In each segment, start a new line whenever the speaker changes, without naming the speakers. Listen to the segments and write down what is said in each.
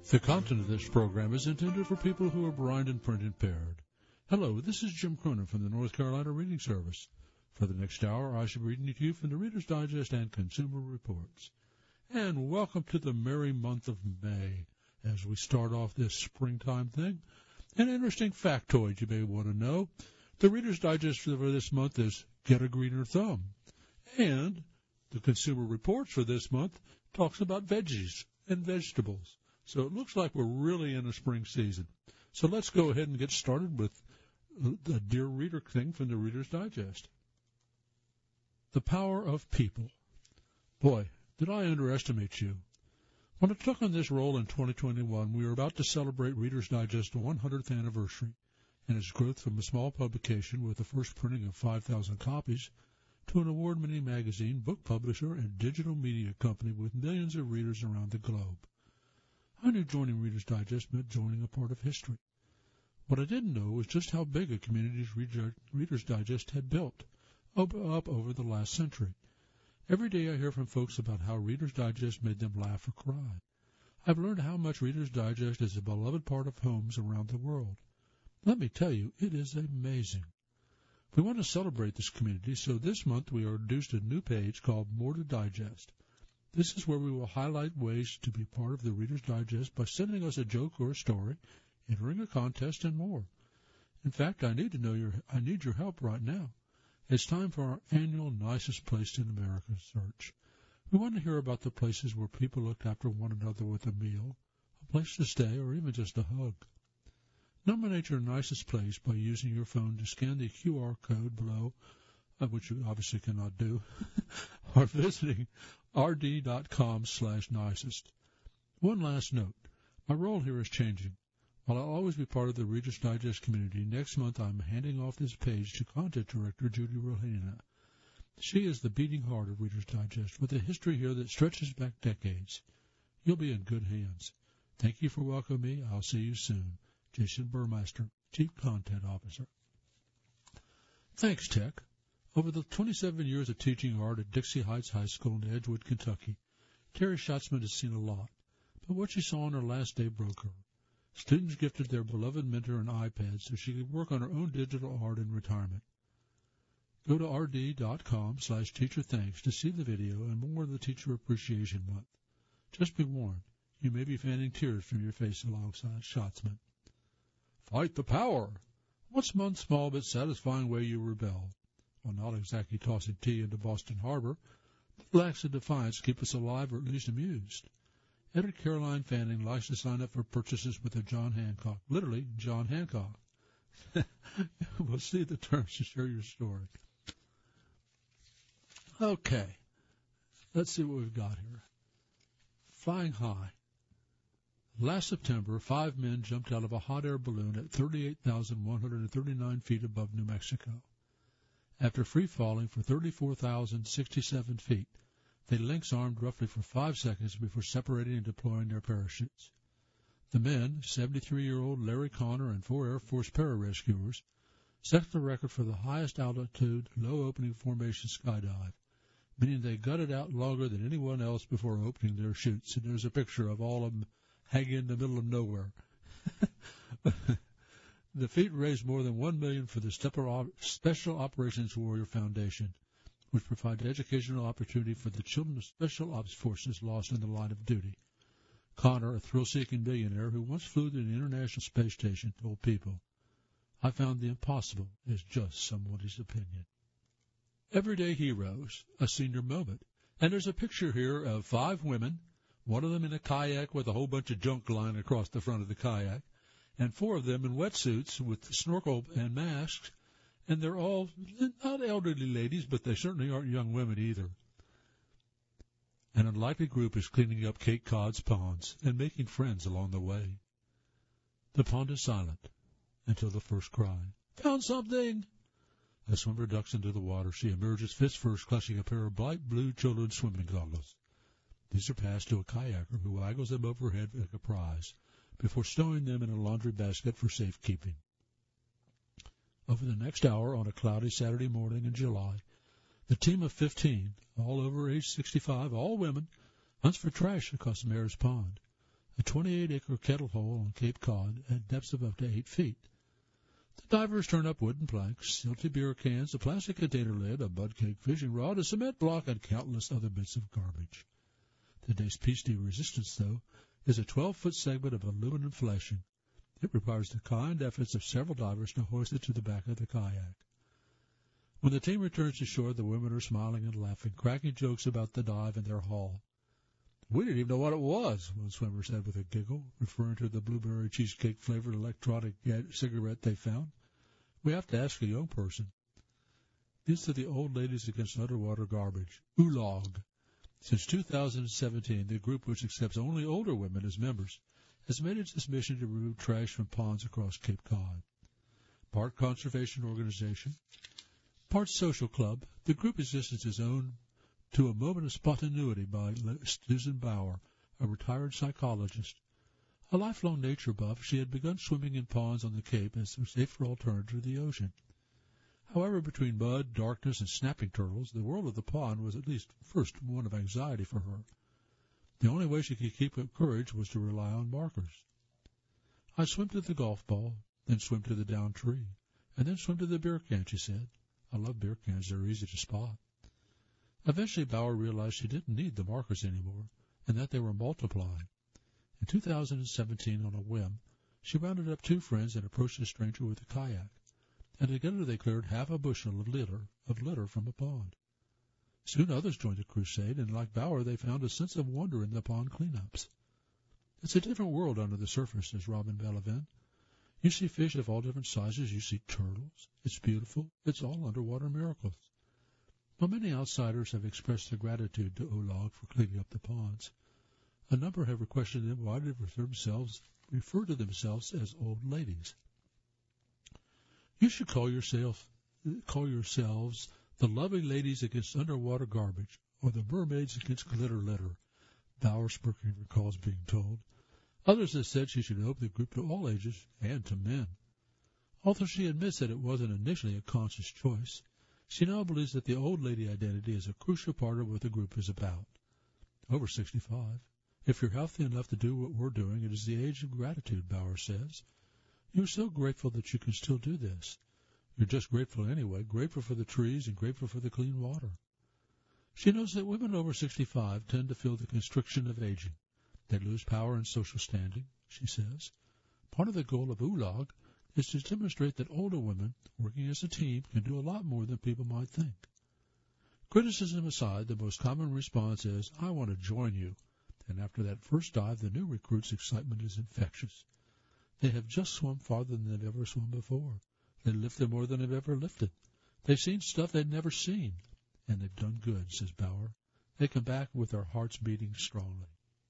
The content of this program is intended for people who are blind and print impaired. Hello, this is Jim Cronin from the North Carolina Reading Service. For the next hour, I shall be reading to you from the Reader's Digest and Consumer Reports. And welcome to the merry month of May as we start off this springtime thing. An interesting factoid you may want to know. The Reader's Digest for this month is Get a Greener Thumb. And the Consumer Reports for this month talks about veggies and vegetables. So it looks like we're really in a spring season. So let's go ahead and get started with the Dear Reader thing from the Reader's Digest. The power of people. Boy, did I underestimate you. When I took on this role in 2021, we were about to celebrate Reader's Digest's 100th anniversary and its growth from a small publication with the first printing of 5,000 copies to an award-winning magazine, book publisher, and digital media company with millions of readers around the globe. I knew joining Reader's Digest meant joining a part of history. What I didn't know was just how big a community Reader's Digest had built up over the last century. Every day I hear from folks about how Reader's Digest made them laugh or cry. I've learned how much Reader's Digest is a beloved part of homes around the world. Let me tell you, it is amazing. We want to celebrate this community, so this month we introduced a new page called More to Digest. This is where we will highlight ways to be part of the Reader's Digest by sending us a joke or a story, entering a contest, and more. In fact, I need your help right now. It's time for our annual Nicest Place in America search. We want to hear about the places where people looked after one another with a meal, a place to stay, or even just a hug. Nominate your nicest place by using your phone to scan the QR code below, which you obviously cannot do, or visiting rd.com/nicest. One last note. My role here is changing. While I'll always be part of the Reader's Digest community, next month I'm handing off this page to Content Director Judy Rohena. She is the beating heart of Reader's Digest, with a history here that stretches back decades. You'll be in good hands. Thank you for welcoming me. I'll see you soon. Jason Burmeister, Chief Content Officer. Thanks, Tech. Over the 27 years of teaching art at Dixie Heights High School in Edgewood, Kentucky, Terry Schatzman has seen a lot, but what she saw on her last day broke her. Students gifted their beloved mentor an iPad so she could work on her own digital art in retirement. Go to rd.com/teacherthanks to see the video and more of the Teacher Appreciation Month. Just be warned, you may be fanning tears from your face alongside Schatzman. Fight the power! What's one small but satisfying way you rebel? Well, not exactly tossing tea into Boston Harbor, but acts of defiance keep us alive or at least amused. Editor Caroline Fanning likes to sign up for purchases with a John Hancock, literally John Hancock. We'll see the terms to share your story. Okay, let's see what we've got here. Flying high. Last September, 5 men jumped out of a hot air balloon at 38,139 feet above New Mexico. After free-falling for 34,067 feet, they lynx-armed roughly for 5 seconds before separating and deploying their parachutes. The men, 73-year-old Larry Connor and 4 Air Force pararescuers, set the record for the highest altitude, low-opening formation skydive, meaning they gutted out longer than anyone else before opening their chutes. And there's a picture of all of them hanging in the middle of nowhere. The feat raised more than $1 million for the Special Operations Warrior Foundation, which provides educational opportunity for the children of Special Ops Forces lost in the line of duty. Connor, a thrill-seeking billionaire who once flew to the International Space Station, told People, "I found the impossible is just somebody's opinion." Everyday heroes, a senior moment. And there's a picture here of 5 women, one of them in a kayak with a whole bunch of junk lying across the front of the kayak, and 4 of them in wetsuits with snorkel and masks, and they're all not elderly ladies, but they certainly aren't young women either. An unlikely group is cleaning up Cape Cod's ponds and making friends along the way. The pond is silent until the first cry. "Found something!" A swimmer ducks into the water. She emerges fist first, clutching a pair of bright blue children's swimming goggles. These are passed to a kayaker who waggles them overhead like a prize, before stowing them in a laundry basket for safekeeping. Over the next hour, on a cloudy Saturday morning in July, the team of 15, all over age 65, all women, hunts for trash across Mares Pond. a 28-acre kettle hole on Cape Cod at depths of up to 8 feet. The divers turn up wooden planks, silty beer cans, a plastic container lid, a mud cake fishing rod, a cement block, and countless other bits of garbage. Today's piece de resistance, though, is a 12-foot segment of aluminum fleshing. It requires the kind efforts of several divers to hoist it to the back of the kayak. When the team returns to shore, the women are smiling and laughing, cracking jokes about the dive and their haul. "We didn't even know what it was," one swimmer said with a giggle, referring to the blueberry cheesecake-flavored electronic cigarette they found. "We have to ask a young person." These are the Old Ladies Against Underwater Garbage, ULOG. Since 2017, the group, which accepts only older women as members, has made it its mission to remove trash from ponds across Cape Cod. Part conservation organization, part social club, the group existence is owed to a moment of spontaneity by Susan Bauer, a retired psychologist. A lifelong nature buff, she had begun swimming in ponds on the Cape as a safer alternative to the ocean. However, between mud, darkness, and snapping turtles, the world of the pond was at least first one of anxiety for her. The only way she could keep up courage was to rely on markers. "I swim to the golf ball, then swim to the downed tree, and then swim to the beer can," she said. "I love beer cans. They're easy to spot." Eventually, Bauer realized she didn't need the markers anymore, and that they were multiplying. In 2017, on a whim, she rounded up 2 friends and approached a stranger with a kayak, and together they cleared half a bushel of litter from a pond. Soon others joined the crusade, and like Bauer, they found a sense of wonder in the pond cleanups. "It's a different world under the surface," says Robin Bellavin. "You see fish of all different sizes. You see turtles. It's beautiful. It's all underwater miracles." While many outsiders have expressed their gratitude to ULOG for cleaning up the ponds, a number have questioned them why they refer to themselves as old ladies. "You should call yourselves the Lovely Ladies Against Underwater Garbage, or the Mermaids Against Glitter Litter," Bauer Spurking recalls being told. Others have said she should open the group to all ages and to men. Although she admits that it wasn't initially a conscious choice, she now believes that the old lady identity is a crucial part of what the group is about. Over 65. If you're healthy enough to do what we're doing, it is the age of gratitude, Bauer says. You're so grateful that you can still do this. You're just grateful anyway, grateful for the trees and grateful for the clean water. She knows that women over 65 tend to feel the constriction of aging. They lose power and social standing, she says. Part of the goal of ULOG is to demonstrate that older women, working as a team, can do a lot more than people might think. Criticism aside, the most common response is, "I want to join you." And after that first dive, the new recruits' excitement is infectious. They have just swum farther than they've ever swum before. They lifted more than they've ever lifted. They've seen stuff they'd never seen. And they've done good, says Bauer. They come back with their hearts beating strongly.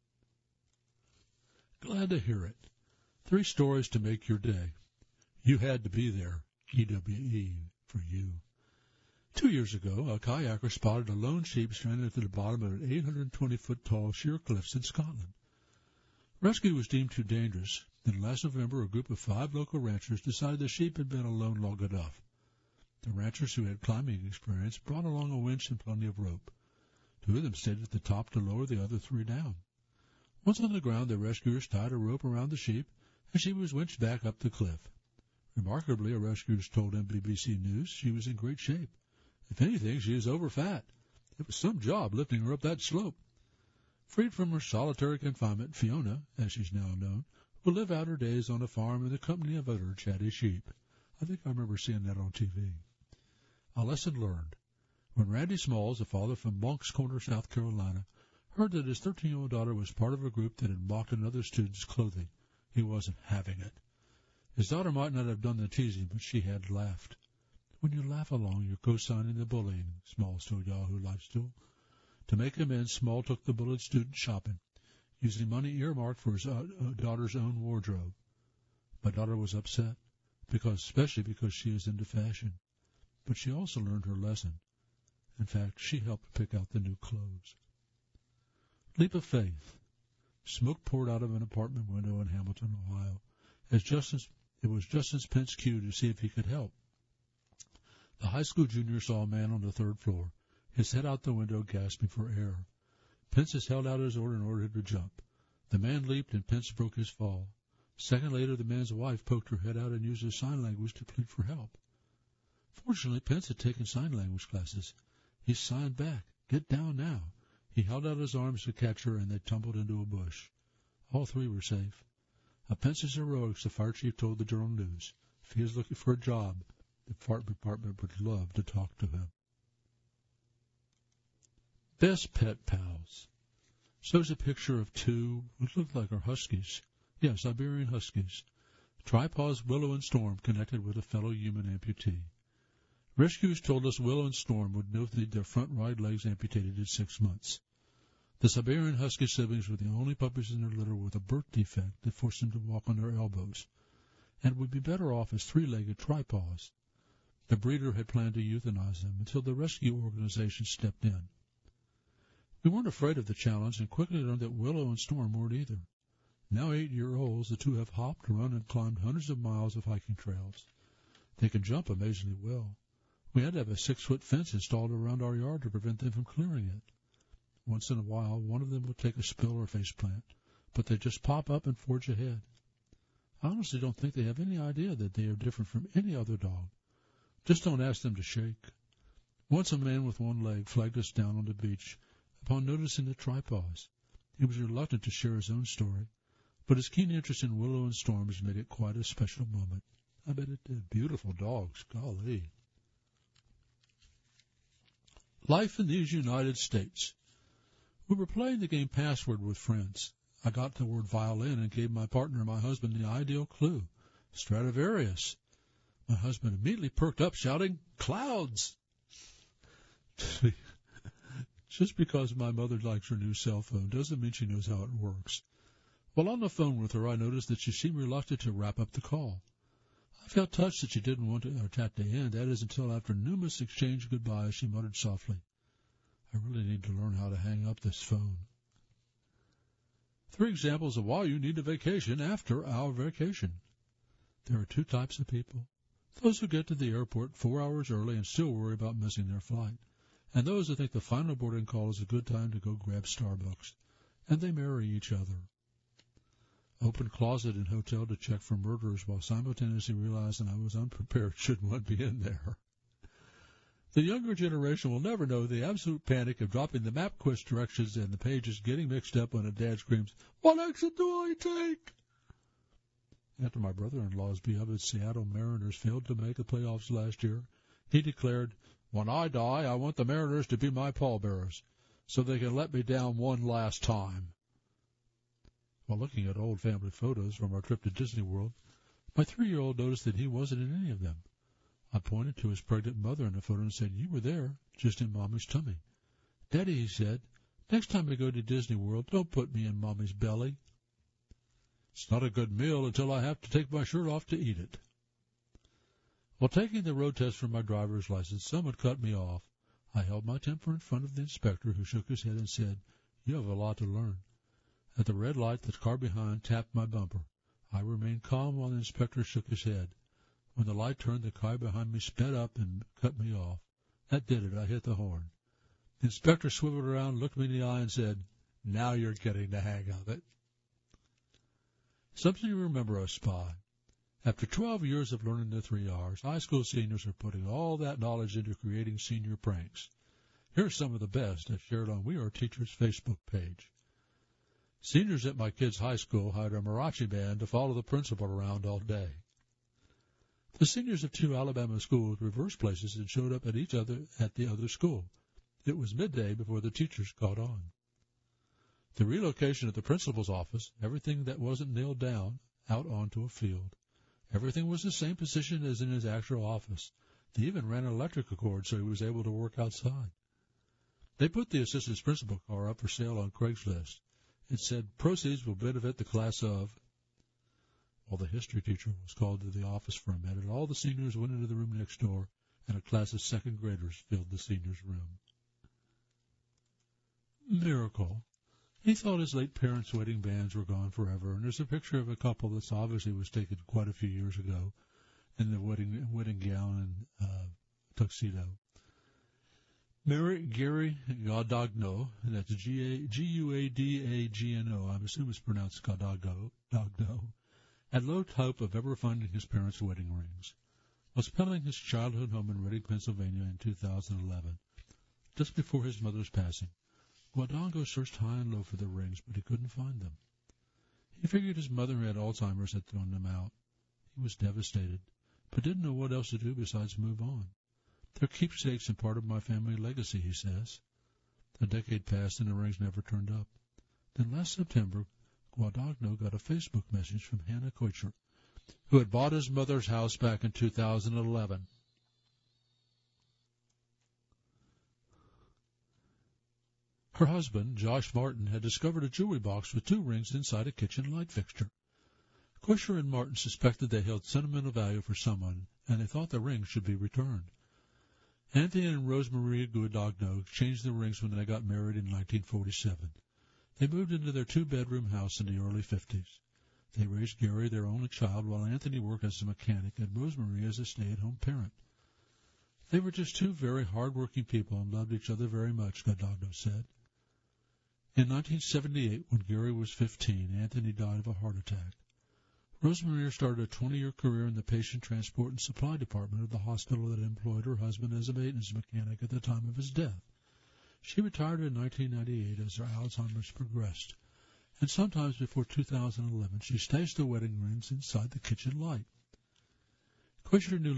Glad to hear it. 3 stories to make your day. You had to be there. EWE for you. 2 years ago, a kayaker spotted a lone sheep stranded at the bottom of an 820-foot tall sheer cliffs in Scotland. Rescue was deemed too dangerous, and last November a group of 5 local ranchers decided the sheep had been alone long enough. The ranchers who had climbing experience brought along a winch and plenty of rope. 2 of them stayed at the top to lower the other 3 down. Once on the ground, the rescuers tied a rope around the sheep, and she was winched back up the cliff. Remarkably, rescuers told MBBC News she was in great shape. If anything, she was over-fat. It was some job lifting her up that slope. Freed from her solitary confinement, Fiona, as she's now known, will live out her days on a farm in the company of other chatty sheep. I think I remember seeing that on TV. A lesson learned. When Randy Smalls, a father from Moncks Corner, South Carolina, heard that his 13-year-old daughter was part of a group that had mocked another student's clothing, he wasn't having it. His daughter might not have done the teasing, but she had laughed. When you laugh along, you're co-signing the bullying, Smalls told Yahoo Lifestyle. To make amends, Small took the bullied student shopping, using money earmarked for his daughter's own wardrobe. My daughter was upset, especially because she is into fashion. But she also learned her lesson. In fact, she helped pick out the new clothes. Leap of faith. Smoke poured out of an apartment window in Hamilton, Ohio. It was Justin's Pence cue to see if he could help. The high school junior saw a man on the 3rd floor, his head out the window gasping for air. Pence held out his order and ordered him to jump. The man leaped, and Pence broke his fall. A second later, the man's wife poked her head out and used his sign language to plead for help. Fortunately, Pence had taken sign language classes. He signed back, "Get down now." He held out his arms to catch her, and they tumbled into a bush. All three were safe. Of Pence's heroics, the fire chief told the Journal News. If he is looking for a job, the fire department would love to talk to him. Best Pet Pals. Shows a picture of two, what look like are huskies. Yeah, Siberian huskies. Tripaws Willow and Storm connected with a fellow human amputee. Rescuers told us Willow and Storm would need their front right legs amputated at 6 months. The Siberian husky siblings were the only puppies in their litter with a birth defect that forced them to walk on their elbows, and would be better off as three-legged tripaws. The breeder had planned to euthanize them until the rescue organization stepped in. We weren't afraid of the challenge and quickly learned that Willow and Storm weren't either. Now 8-year-olds, the two have hopped, run, and climbed hundreds of miles of hiking trails. They can jump amazingly well. We had to have a 6-foot fence installed around our yard to prevent them from clearing it. Once in a while, one of them will take a spill or faceplant, but they just pop up and forge ahead. I honestly don't think they have any idea that they are different from any other dog. Just don't ask them to shake. Once a man with one leg flagged us down on the beach upon noticing the tripaws. He was reluctant to share his own story, but his keen interest in Willow and Storm has made it quite a special moment. I bet it did. Beautiful dogs, golly. Life in these United States. We were playing the game Password with friends. I got the word violin and gave my partner, my husband, the ideal clue, Stradivarius. My husband immediately perked up, shouting, "Clouds!" Just because my mother likes her new cell phone doesn't mean she knows how it works. While on the phone with her, I noticed that she seemed reluctant to wrap up the call. I felt touched that she didn't want our chat to end. That is, until after numerous exchanged goodbyes, she muttered softly, "I really need to learn how to hang up this phone." 3 examples of why you need a vacation after our vacation. There are 2 types of people. Those who get to the airport 4 hours early and still worry about missing their flight, and those who think the final boarding call is a good time to go grab Starbucks, and they marry each other. Open closet in hotel to check for murderers while simultaneously realizing I was unprepared should one be in there. The younger generation will never know the absolute panic of dropping the MapQuest directions and the pages getting mixed up when a dad screams, "What exit do I take?" After my brother-in-law's beloved Seattle Mariners failed to make the playoffs last year, he declared, "When I die, I want the Mariners to be my pallbearers, so they can let me down one last time." While looking at old family photos from our trip to Disney World, my 3-year-old noticed that he wasn't in any of them. I pointed to his pregnant mother in the photo and said, "You were there, just in Mommy's tummy." "Daddy," he said, "next time we go to Disney World, don't put me in Mommy's belly." It's not a good meal until I have to take my shirt off to eat it. While taking the road test for my driver's license, someone cut me off. I held my temper in front of the inspector, who shook his head and said, "You have a lot to learn." At the red light, the car behind tapped my bumper. I remained calm while the inspector shook his head. When the light turned, the car behind me sped up and cut me off. That did it. I hit the horn. The inspector swiveled around, looked me in the eye, and said, "Now you're getting the hang of it." Something to remember us by. After 12 years of learning the 3 R's, high school seniors are putting all that knowledge into creating senior pranks. Here are some of the best as shared on We Are Teachers' Facebook page. Seniors at my kids' high school hired a mariachi band to follow the principal around all day. The seniors of 2 Alabama schools reversed places and showed up at the other school. It was midday before the teachers caught on. The relocation of the principal's office, everything that wasn't nailed down, out onto a field. Everything was the same position as in his actual office. They even ran an electrical cord so he was able to work outside. They put the assistant principal car up for sale on Craigslist. It said, "Proceeds will benefit the class of." Well, the history teacher was called to the office for a minute. All the seniors went into the room next door, and a class of 2nd graders filled the seniors' room. Miracle. He thought his late parents' wedding bands were gone forever, and there's a picture of a couple that obviously was taken quite a few years ago in the wedding gown and tuxedo. Gary Gaudagno, that's Guadagno, I assume it's pronounced Gaudagno, had little hope of ever finding his parents' wedding rings. Was peddling his childhood home in Reading, Pennsylvania in 2011, just before his mother's passing. Guadagno searched high and low for the rings, but he couldn't find them. He figured his mother had Alzheimer's had thrown them out. He was devastated, but didn't know what else to do besides move on. They're keepsakes and part of my family legacy, he says. A decade passed and the rings never turned up. Then last September, Guadagno got a Facebook message from Hannah Koicher, who had bought his mother's house back in 2011. Her husband, Josh Martin, had discovered a jewelry box with 2 rings inside a kitchen light fixture. Koicher and Martin suspected they held sentimental value for someone, and they thought the rings should be returned. Anthony and Rosemarie Guadagno exchanged the rings when they got married in 1947. They moved into their 2-bedroom house in the early 50s. They raised Gary, their only child, while Anthony worked as a mechanic and Rosemarie as a stay-at-home parent. They were just 2 very hard-working people and loved each other very much, Guadagno said. In 1978, when Gary was 15, Anthony died of a heart attack. Rosemarie started a 20-year career in the patient transport and supply department of the hospital that employed her husband as a maintenance mechanic at the time of his death. She retired in 1998 as her Alzheimer's progressed, and sometimes before 2011 she stashed the wedding rings inside the kitchen light. Koicher knew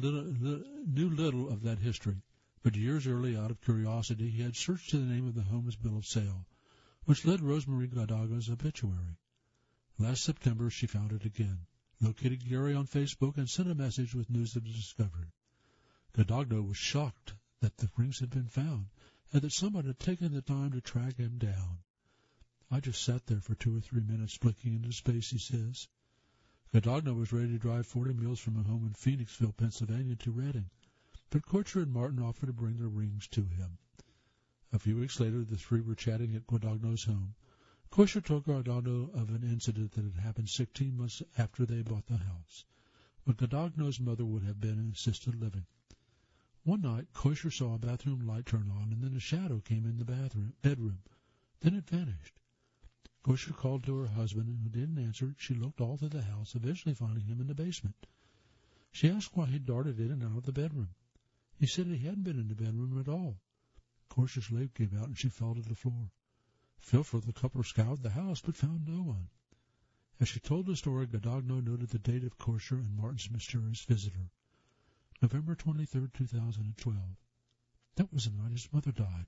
little of that history, but years early, out of curiosity, he had searched to the name of the home's bill of sale, which led Rosemarie Guadagno's obituary. Last September she found it again, located Gary on Facebook, and sent a message with news of the discovery. Guadagno was shocked that the rings had been found, and that someone had taken the time to track him down. I just sat there for 2 or 3 minutes blinking into space, he says. Guadagno was ready to drive 40 miles from a home in Phoenixville, Pennsylvania to Reading, but Koicher and Martin offered to bring the rings to him. A few weeks later, the 3 were chatting at Guadagno's home. Koicher told Guadagno of an incident that had happened 16 months after they bought the house, when Guadagno's mother would have been in assisted living. One night, Koicher saw a bathroom light turn on, and then a shadow came in the bedroom. Then it vanished. Koicher called to her husband, and who didn't answer, she looked all through the house, eventually finding him in the basement. She asked why he darted in and out of the bedroom. He said he hadn't been in the bedroom at all. Koicher's leg came out, and she fell to the floor. Fearful, the couple scoured the house, but found no one. As she told the story, Guadagno noted the date of Koicher and Martin's mysterious visitor, November 23, 2012. That was the night his mother died.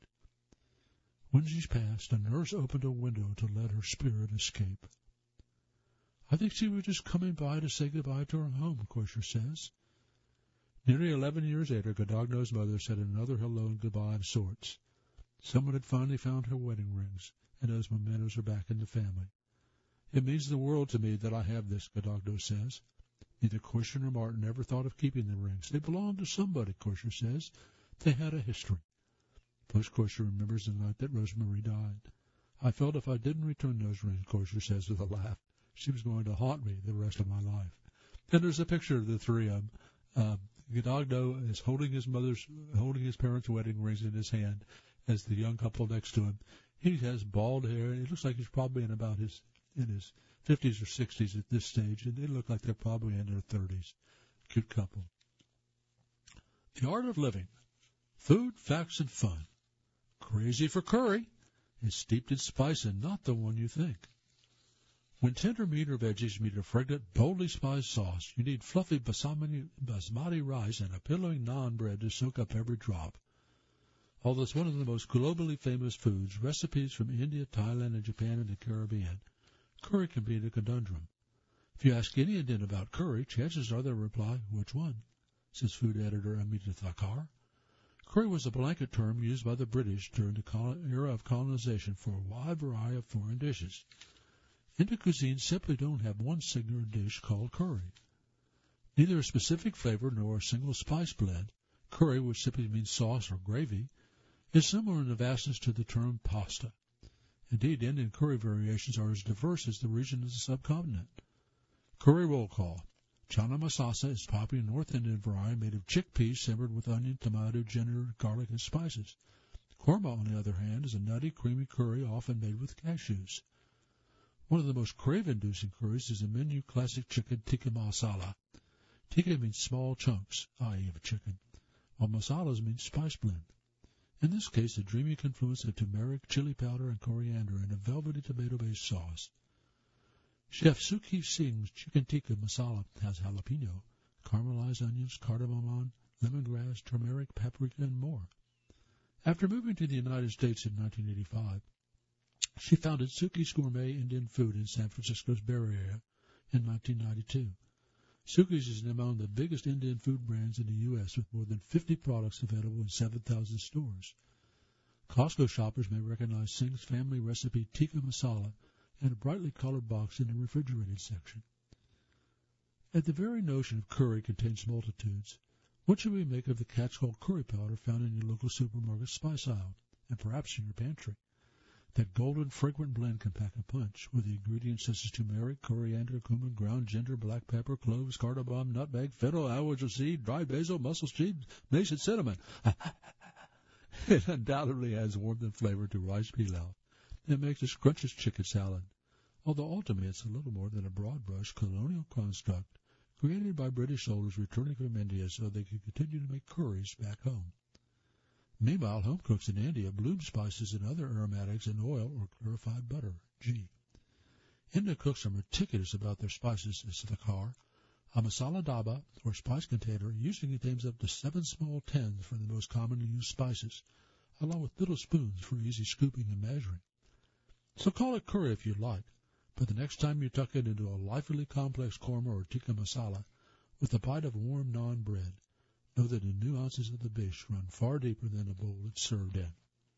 When she passed, a nurse opened a window to let her spirit escape. I think she was just coming by to say goodbye to her home, Koicher says. Nearly 11 years later, Guadagno's mother said another hello and goodbye of sorts. Someone had finally found her wedding rings, and those mementos are back in the family. It means the world to me that I have this, Guadagno says. Neither Koicher nor Martin ever thought of keeping the rings. They belonged to somebody, Koicher says. They had a history. Plus, Koicher remembers the night that Rosemarie died. I felt if I didn't return those rings, Koicher says with a laugh, she was going to haunt me the rest of my life. Then there's a picture of the 3 of them. Guadagno is holding his parents' wedding rings in his hand as the young couple next to him. He has bald hair, and it looks like he's probably in his 50s or 60s at this stage, and they look like they're probably in their 30s. Cute couple. The Art of Living. Food, facts, and fun. Crazy for curry. It's steeped in spice and not the one you think. When tender meat or veggies meet a fragrant, boldly spiced sauce, you need fluffy basmati rice and a pillowing naan bread to soak up every drop. Although it's one of the most globally famous foods, recipes from India, Thailand, and Japan and the Caribbean, curry can be a conundrum. If you ask any Indian about curry, chances are they'll reply, which one? Says food editor Amita Thakkar. Curry was a blanket term used by the British during the era of colonization for a wide variety of foreign dishes. Indian cuisines simply don't have one signature dish called curry. Neither a specific flavor nor a single spice blend, curry, which simply means sauce or gravy, is similar in the vastness to the term pasta. Indeed, Indian curry variations are as diverse as the region of the subcontinent. Curry roll call. Chana masala is a popular North Indian variety made of chickpeas simmered with onion, tomato, ginger, garlic, and spices. Korma, on the other hand, is a nutty, creamy curry often made with cashews. One of the most crave-inducing curries is the menu classic chicken tikka masala. Tikka means small chunks, i.e. of a chicken, while masalas mean spice blend. In this case, a dreamy confluence of turmeric, chili powder, and coriander in a velvety tomato-based sauce. Chef Suki Singh's chicken tikka masala has jalapeno, caramelized onions, cardamom, lemongrass, turmeric, paprika, and more. After moving to the United States in 1985, she founded Suki's Gourmet Indian Food in San Francisco's Bay Area in 1992. Suki's is among the biggest Indian food brands in the U.S. with more than 50 products available in 7,000 stores. Costco shoppers may recognize Singh's family recipe tikka masala in a brightly colored box in the refrigerated section. Yet the very notion of curry contains multitudes. What should we make of the Catchcall curry powder found in your local supermarket spice aisle, and perhaps in your pantry? That golden, fragrant blend can pack a punch, with the ingredients such as turmeric, coriander, cumin, ground ginger, black pepper, cloves, cardamom, nutmeg, fennel, awardja seed, dried basil, mussel seed, mace, and cinnamon. It undoubtedly adds warmth and flavor to rice pilaf. It makes a scrumptious chicken salad, although ultimately it's a little more than a broad-brush colonial construct created by British soldiers returning from India so they could continue to make curries back home. Meanwhile, home cooks in India bloom spices and other aromatics in oil or clarified butter, ghee. Indian cooks are meticulous about their spices, as thakar, a masala daba, or spice container, usually contains up to 7 small tins for the most commonly used spices, along with little spoons for easy scooping and measuring. So call it curry if you like, but the next time you tuck it into a lively complex korma or tikka masala with a bite of warm naan bread, know that the nuances of the dish run far deeper than the bowl it's served in.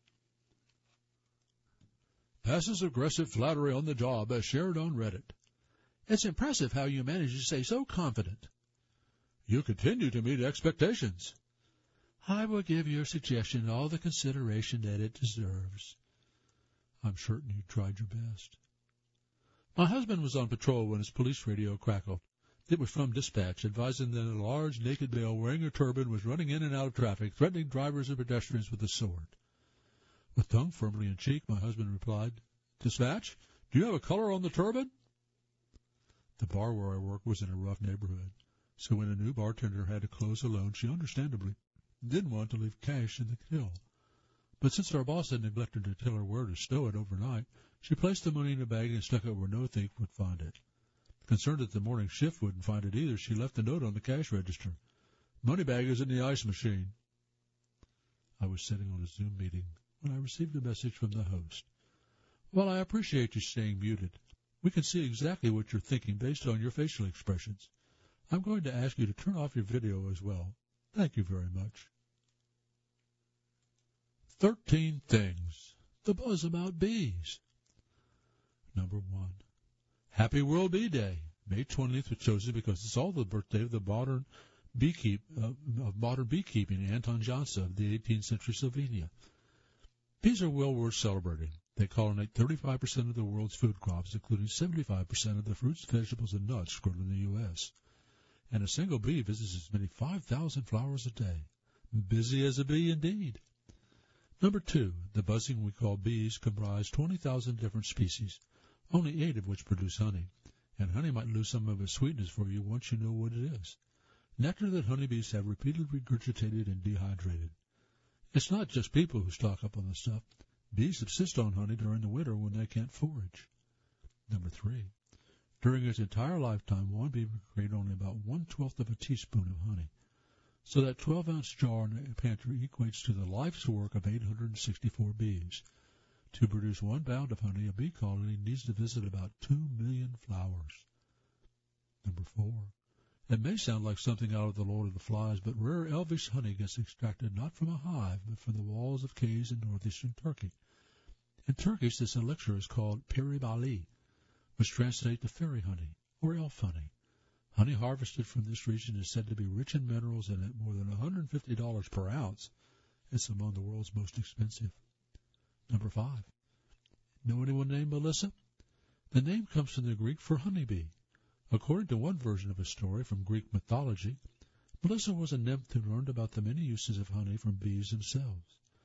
Passive-aggressive flattery on the job as shared on Reddit. It's impressive how you manage to stay so confident. You continue to meet expectations. I will give your suggestion all the consideration that it deserves. I'm certain you tried your best. My husband was on patrol when his police radio crackled. It was from dispatch, advising that a large naked male wearing a turban was running in and out of traffic, threatening drivers and pedestrians with a sword. With tongue firmly in cheek, my husband replied, "Dispatch, do you have a color on the turban?" The bar where I work was in a rough neighborhood, so when a new bartender had to close alone, she understandably didn't want to leave cash in the till. But since our boss had neglected to tell her where to stow it overnight, she placed the money in a bag and stuck it where no thief would find it. Concerned that the morning shift wouldn't find it either, she left a note on the cash register. "Money bag is in the ice machine." I was sitting on a Zoom meeting when I received a message from the host. "While I appreciate you staying muted, we can see exactly what you're thinking based on your facial expressions. I'm going to ask you to turn off your video as well. Thank you very much." 13 things. The buzz about bees. Number 1. Happy World Bee Day. May 20th was chosen because it's all the birthday of the modern beekeeping, Anton Jansa of the 18th century Slovenia. Bees are well worth celebrating. They pollinate 35% of the world's food crops, including 75% of the fruits, vegetables, and nuts grown in the U.S. And a single bee visits as many 5,000 flowers a day. Busy as a bee indeed. Number 2. The buzzing we call bees comprise 20,000 different species, only 8 of which produce honey, and honey might lose some of its sweetness for you once you know what it is. Nectar that honeybees have repeatedly regurgitated and dehydrated. It's not just people who stock up on the stuff. Bees subsist on honey during the winter when they can't forage. Number 3. During its entire lifetime, one bee will create only about 1/12 of a teaspoon of honey. So that 12-ounce jar in a pantry equates to the life's work of 864 bees. To produce 1 pound of honey, a bee colony needs to visit about 2 million flowers. Number 4. It may sound like something out of The Lord of the Flies, but rare elvish honey gets extracted not from a hive, but from the walls of caves in northeastern Turkey. In Turkish, this elixir is called peribali, which translates to fairy honey or elf honey. Honey harvested from this region is said to be rich in minerals, and at more than $150 per ounce, it's among the world's most expensive. Number 5. Know anyone named Melissa? The name comes from the Greek for honeybee. According to one version of a story from Greek mythology, Melissa was a nymph who learned about the many uses of honey from bees themselves.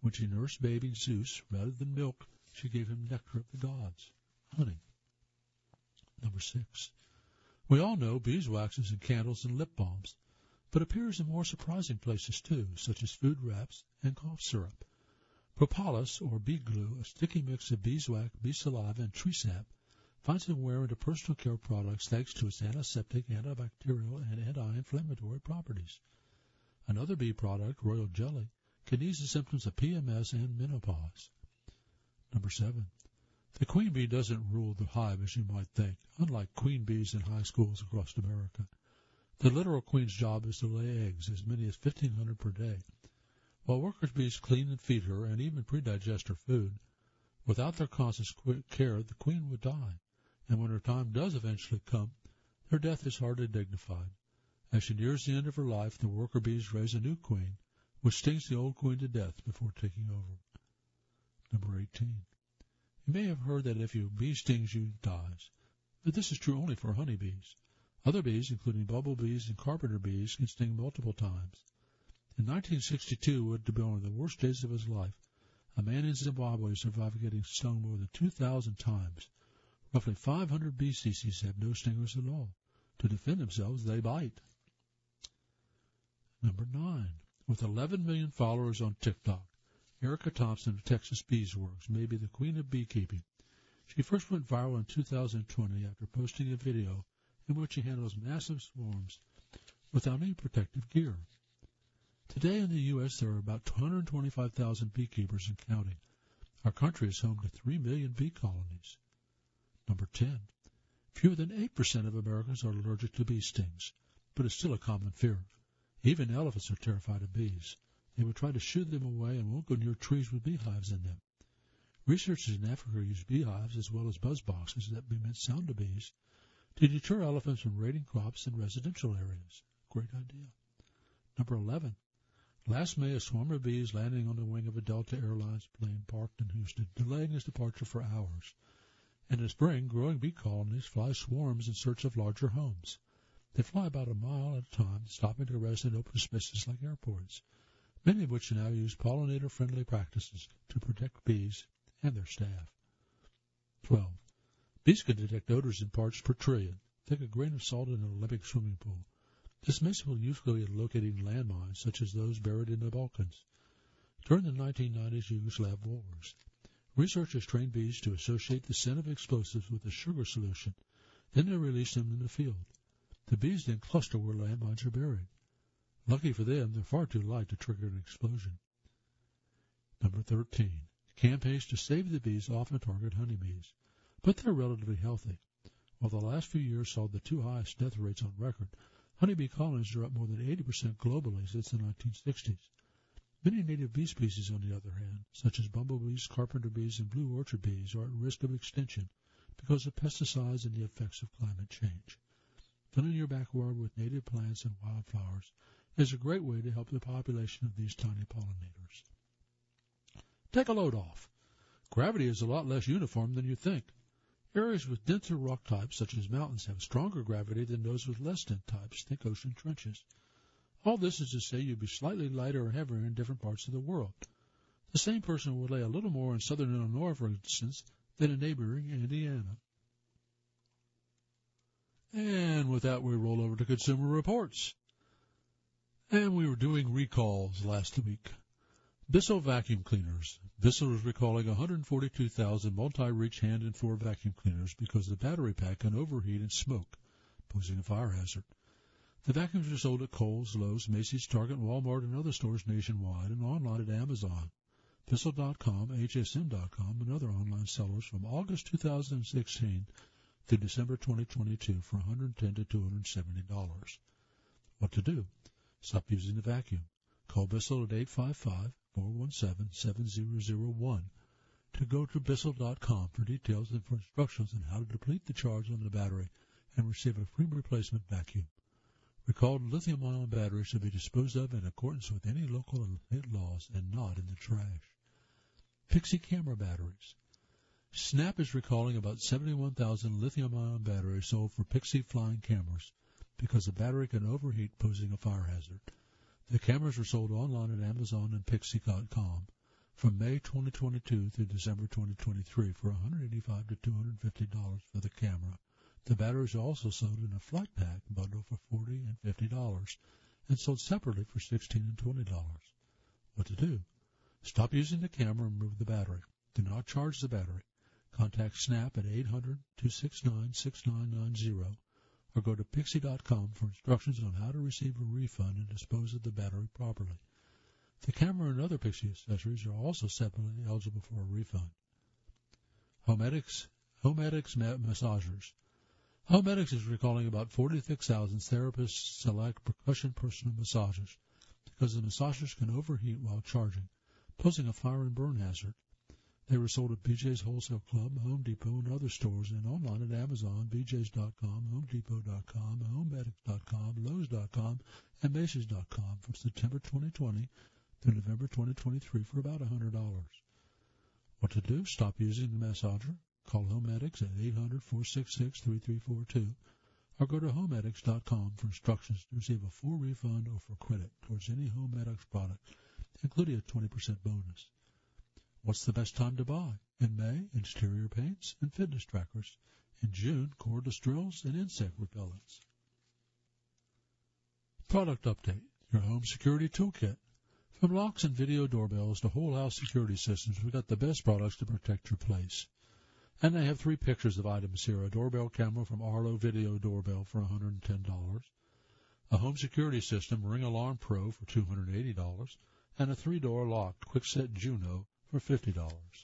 When she nursed baby Zeus, rather than milk, she gave him nectar of the gods, honey. Number 6. We all know beeswaxes in candles and lip balms, but appears in more surprising places too, such as food wraps and cough syrup. Propolis, or bee glue, a sticky mix of beeswax, bee saliva, and tree sap, finds its way into personal care products thanks to its antiseptic, antibacterial, and anti-inflammatory properties. Another bee product, royal jelly, can ease the symptoms of PMS and menopause. Number 7. The queen bee doesn't rule the hive as you might think, unlike queen bees in high schools across America. The literal queen's job is to lay eggs, as many as 1,500 per day. While workers' bees clean and feed her and even pre-digest her food, without their constant care, the queen would die, and when her time does eventually come, her death is hardly dignified. As she nears the end of her life, the worker bees raise a new queen, which stings the old queen to death before taking over. Number 18. You may have heard that if a bee stings you, it dies, but this is true only for honeybees. Other bees, including bumblebees and carpenter bees, can sting multiple times. In 1962, what would be one of the worst days of his life, a man in Zimbabwe survived getting stung more than 2,000 times. Roughly 500 bee species have no stingers at all. To defend themselves, they bite. Number 9. With 11 million followers on TikTok, Erica Thompson of Texas Beesworks may be the queen of beekeeping. She first went viral in 2020 after posting a video in which she handles massive swarms without any protective gear. Today in the U.S., there are about 225,000 beekeepers and counting. Our country is home to 3 million bee colonies. Number 10. Fewer than 8% of Americans are allergic to bee stings, but it's still a common fear. Even elephants are terrified of bees. They will try to shoo them away and won't go near trees with beehives in them. Researchers in Africa use beehives as well as buzz boxes that emit sound to bees to deter elephants from raiding crops in residential areas. Great idea. Number 11. Last May, a swarm of bees landing on the wing of a Delta Airlines plane parked in Houston, delaying its departure for hours. In the spring, growing bee colonies fly swarms in search of larger homes. They fly about a mile at a time, stopping to rest in open spaces like airports, many of which now use pollinator-friendly practices to protect bees and their staff. 12. Bees can detect odors in parts per trillion. Take a grain of salt in an Olympic swimming pool. This makes them useful in locating landmines, such as those buried in the Balkans. During the 1990s Yugoslav wars, researchers trained bees to associate the scent of explosives with a sugar solution. Then they release them in the field. The bees then cluster where landmines are buried. Lucky for them, they're far too light to trigger an explosion. Number 13. Campaigns to save the bees often target honeybees, but they're relatively healthy. While the last few years saw the two highest death rates on record, honeybee colonies are up more than 80% globally since the 1960s. Many native bee species, on the other hand, such as bumblebees, carpenter bees, and blue orchard bees, are at risk of extinction because of pesticides and the effects of climate change. Filling your backyard with native plants and wildflowers is a great way to help the population of these tiny pollinators. Take a load off. Gravity is a lot less uniform than you think. Areas with denser rock types, such as mountains, have stronger gravity than those with less dense types, think ocean trenches. All this is to say you'll be slightly lighter or heavier in different parts of the world. The same person will weigh a little more in southern Illinois, for instance, than in neighboring Indiana. And with that, we roll over to Consumer Reports. And we were doing recalls last week. Bissell vacuum cleaners. Bissell is recalling 142,000 multi-reach hand and floor vacuum cleaners because the battery pack can overheat and smoke, posing a fire hazard. The vacuums are sold at Kohl's, Lowe's, Macy's, Target, Walmart, and other stores nationwide, and online at Amazon, Bissell.com, HSN.com, and other online sellers from August 2016 through December 2022 for $110 to $270. What to do? Stop using the vacuum. Call Bissell at 855-417-7001 to go to Bissell.com for details and for instructions on how to deplete the charge on the battery and receive a free replacement vacuum. Recalled lithium-ion batteries should be disposed of in accordance with any local and state laws and not in the trash. Pixie camera batteries. Snap is recalling about 71,000 lithium-ion batteries sold for Pixie flying cameras because the battery can overheat, posing a fire hazard. The cameras are sold online at Amazon and Pixie.com. from May 2022 through December 2023 for $185 to $250 for the camera. The batteries are also sold in a flight pack bundle for $40 and $50 and sold separately for $16 and $20. What to do? Stop using the camera and remove the battery. Do not charge the battery. Contact Snap at 800-269-6990 or go to Pixie.com for instructions on how to receive a refund and dispose of the battery properly. The camera and other Pixie accessories are also separately eligible for a refund. Homedics Massagers. Homedics is recalling about 46,000 therapists select percussion personal massagers because the massagers can overheat while charging, posing a fire and burn hazard. They were sold at BJ's Wholesale Club, Home Depot, and other stores, and online at Amazon, BJ's.com, HomeDepot.com, HomeMedics.com, Lowe's.com, and Macy's.com from September 2020 through November 2023 for about $100. What to do? Stop using the massager. Call Homedics at 800-466-3342 or go to HomeMedics.com for instructions to receive a full refund or for credit towards any Homedics product, including a 20% bonus. What's the best time to buy? In May, exterior paints and fitness trackers. In June, cordless drills and insect repellents. Product update. Your home security toolkit. From locks and video doorbells to whole house security systems, we've got the best products to protect your place. And they have 3 pictures of items here. A doorbell camera from Arlo Video Doorbell for $110. A home security system, Ring Alarm Pro for $280. And a 3-door locked Kwikset Juno for $50.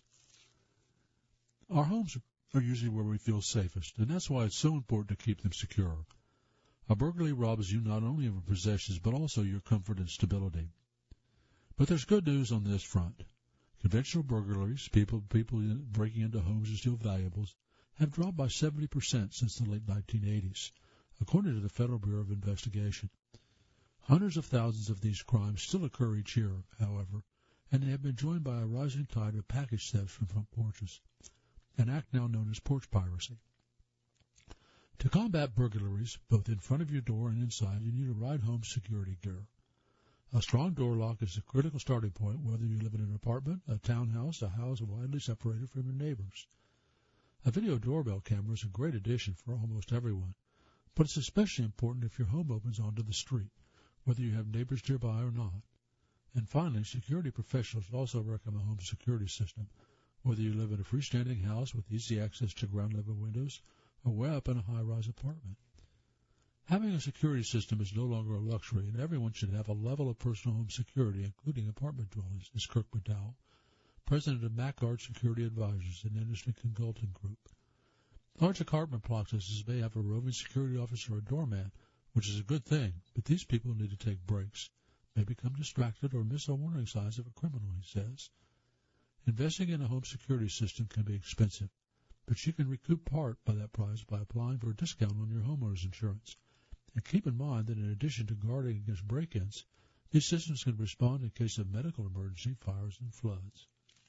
Our homes are usually where we feel safest, and that's why it's so important to keep them secure. A burglary robs you not only of your possessions, but also your comfort and stability. But there's good news on this front. Conventional burglaries, people breaking into homes to steal valuables, have dropped by 70% since the late 1980s, according to the Federal Bureau of Investigation. Hundreds of thousands of these crimes still occur each year, however, and they have been joined by a rising tide of package thefts from front porches, an act now known as porch piracy. To combat burglaries, both in front of your door and inside, you need a ride home security gear. A strong door lock is a critical starting point whether you live in an apartment, a townhouse, a house widely separated from your neighbors. A video doorbell camera is a great addition for almost everyone, but it's especially important if your home opens onto the street, whether you have neighbors nearby or not. And finally, security professionals also recommend a home security system, whether you live in a freestanding house with easy access to ground-level windows or way up in a high-rise apartment. Having a security system is no longer a luxury, and everyone should have a level of personal home security, including apartment dwellings, says Kirk McDowell, president of MacArt Security Advisors, an industry consulting group. Large apartment complexes may have a roving security officer or doorman, which is a good thing, but these people need to take breaks, may become distracted, or miss a warning signs of a criminal, he says. Investing in a home security system can be expensive, but you can recoup part by that price by applying for a discount on your homeowner's insurance. And keep in mind that in addition to guarding against break-ins, these systems can respond in case of medical emergency, fires, and floods.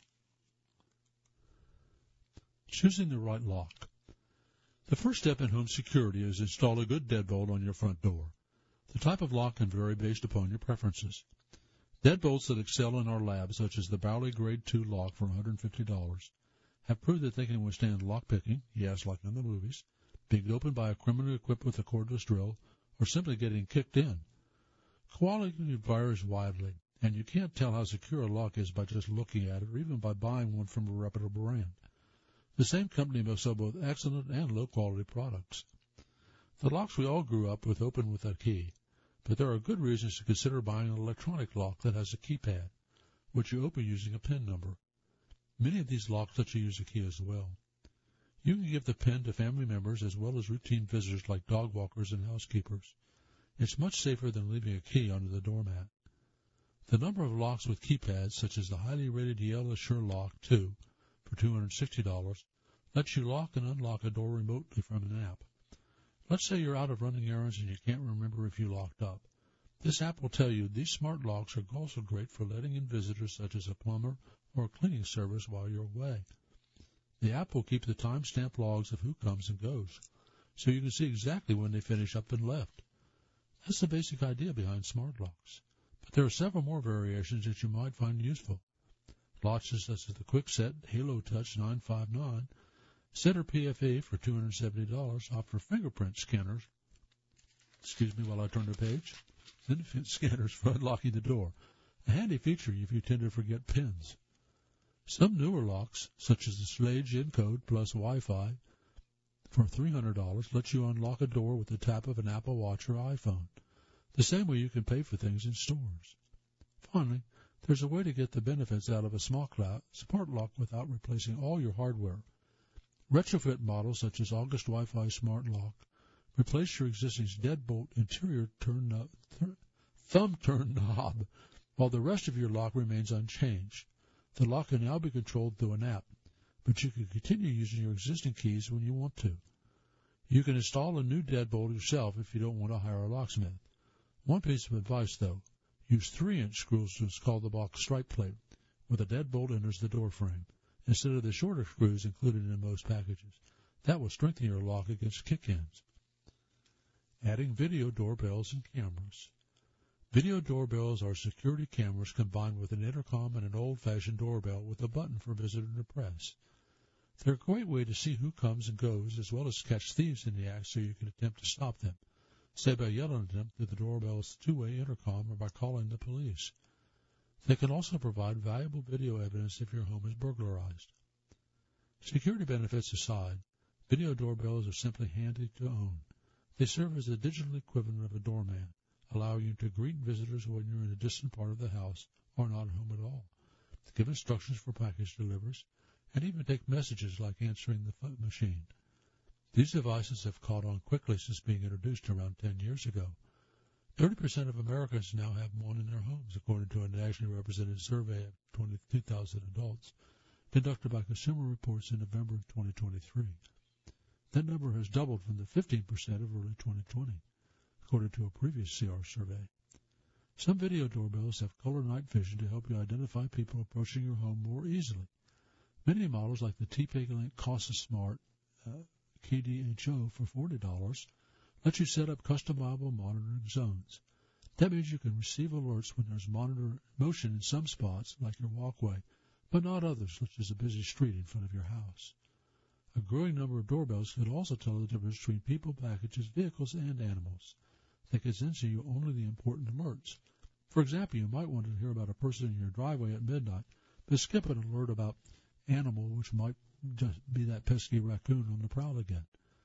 Choosing the right lock. The first step in home security is to install a good deadbolt on your front door. The type of lock can vary based upon your preferences. Deadbolts that excel in our labs, such as the Bowley Grade 2 lock for $150, have proved that they can withstand lockpicking, yes, like in the movies, being opened by a criminal equipped with a cordless drill, or simply getting kicked in. Quality varies widely, and you can't tell how secure a lock is by just looking at it or even by buying one from a reputable brand. The same company may sell both excellent and low-quality products. The locks we all grew up with open with a key, but there are good reasons to consider buying an electronic lock that has a keypad, which you open using a PIN number. Many of these locks let you use a key as well. You can give the PIN to family members as well as routine visitors like dog walkers and housekeepers. It's much safer than leaving a key under the doormat. The number of locks with keypads, such as the highly rated Yale Assure Lock 2 for $260, lets you lock and unlock a door remotely from an app. Let's say you're out of running errands and you can't remember if you locked up. This app will tell you these smart locks are also great for letting in visitors such as a plumber or a cleaning service while you're away. The app will keep the time-stamped logs of who comes and goes, so you can see exactly when they finish up and left. That's the basic idea behind smart locks, but there are several more variations that you might find useful. Watches such as the Kwikset Halo Touch 959, Center PFA for $270 offer fingerprint scanners. Excuse me while I turn the page. Fingerprint scanners for unlocking the door. A handy feature if you tend to forget pins. Some newer locks, such as the Schlage Encode plus Wi-Fi for $300, let you unlock a door with the tap of an Apple Watch or iPhone, the same way you can pay for things in stores. Finally, there's a way to get the benefits out of a smart lock without replacing all your hardware. Retrofit models such as August Wi-Fi Smart Lock replace your existing deadbolt interior thumb turn knob, while the rest of your lock remains unchanged. The lock can now be controlled through an app, but you can continue using your existing keys when you want to. You can install a new deadbolt yourself if you don't want to hire a locksmith. One piece of advice, though, use 3-inch screws to install the box strike plate, where the deadbolt enters the door frame, instead of the shorter screws included in most packages. That will strengthen your lock against kick-ins. Adding video doorbells and cameras. Video doorbells are security cameras combined with an intercom and an old-fashioned doorbell with a button for a visitor to press. They're a great way to see who comes and goes, as well as catch thieves in the act so you can attempt to stop them, say by yelling at them through the doorbell's two-way intercom or by calling the police. They can also provide valuable video evidence if your home is burglarized. Security benefits aside, video doorbells are simply handy to own. They serve as the digital equivalent of a doorman, allowing you to greet visitors when you're in a distant part of the house or not home at all, to give instructions for package deliveries, and even take messages like answering the phone machine. These devices have caught on quickly since being introduced around 10 years ago. 30% of Americans now have one in their homes, according to a nationally represented survey of 22,000 adults conducted by Consumer Reports in November 2023. That number has doubled from the 15% of early 2020, according to a previous CR survey. Some video doorbells have color night vision to help you identify people approaching your home more easily. Many models, like the TP-Link Casa Smart KDHO for $40, let you set up customizable monitoring zones. That means you can receive alerts when there's motion in some spots, like your walkway, but not others, such as a busy street in front of your house. A growing number of doorbells could also tell the difference between people, packages, vehicles, and animals. They can send you only the important alerts. For example, you might want to hear about a person in your driveway at midnight, but skip an alert about animal, which might just be that pesky raccoon on the prowl again.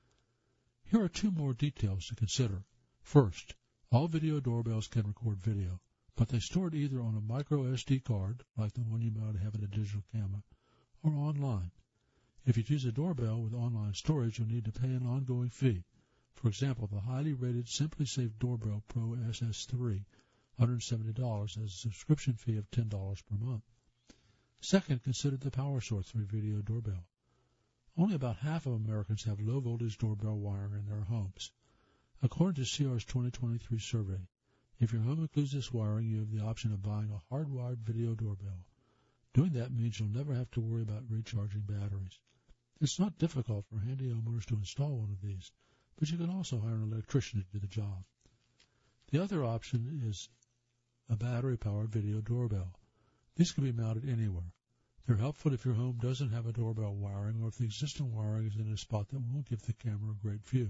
Here are 2 more details to consider. First, all video doorbells can record video, but they store it either on a micro SD card, like the one you might have in a digital camera, or online. If you choose a doorbell with online storage, you'll need to pay an ongoing fee. For example, the highly rated SimpliSafe Doorbell Pro SS3, $170, has a subscription fee of $10 per month. Second, consider the power source for a video doorbell. Only about half of Americans have low-voltage doorbell wiring in their homes. According to CR's 2023 survey, if your home includes this wiring, you have the option of buying a hardwired video doorbell. Doing that means you'll never have to worry about recharging batteries. It's not difficult for handy homeowners to install one of these, but you can also hire an electrician to do the job. The other option is a battery-powered video doorbell. These can be mounted anywhere. They're helpful if your home doesn't have a doorbell wiring or if the existing wiring is in a spot that won't give the camera a great view.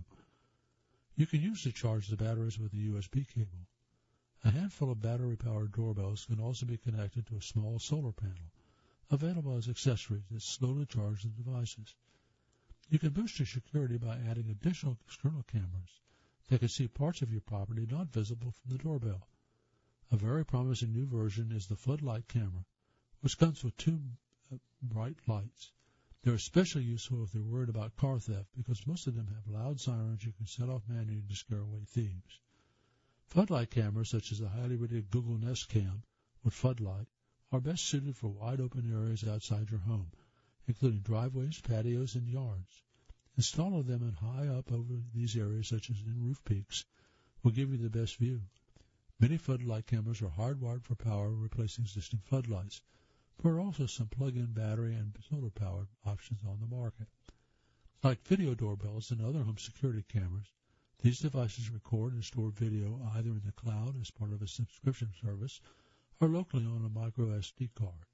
You can use to charge the batteries with a USB cable. A handful of battery-powered doorbells can also be connected to a small solar panel, available as accessories that slowly charge the devices. You can boost your security by adding additional external cameras that can see parts of your property not visible from the doorbell. A very promising new version is the floodlight camera, which comes with 2 bright lights. They're especially useful if you're worried about car theft, because most of them have loud sirens you can set off manually to scare away thieves. Floodlight cameras, such as the highly rated Google Nest Cam with floodlight, are best suited for wide-open areas outside your home, including driveways, patios, and yards. Installing them in high up over these areas, such as in roof peaks, will give you the best view. Many floodlight cameras are hardwired for power, replacing existing floodlights, but there are also some plug-in battery and solar-powered options on the market. Like video doorbells and other home security cameras, these devices record and store video either in the cloud as part of a subscription service or locally on a micro SD card.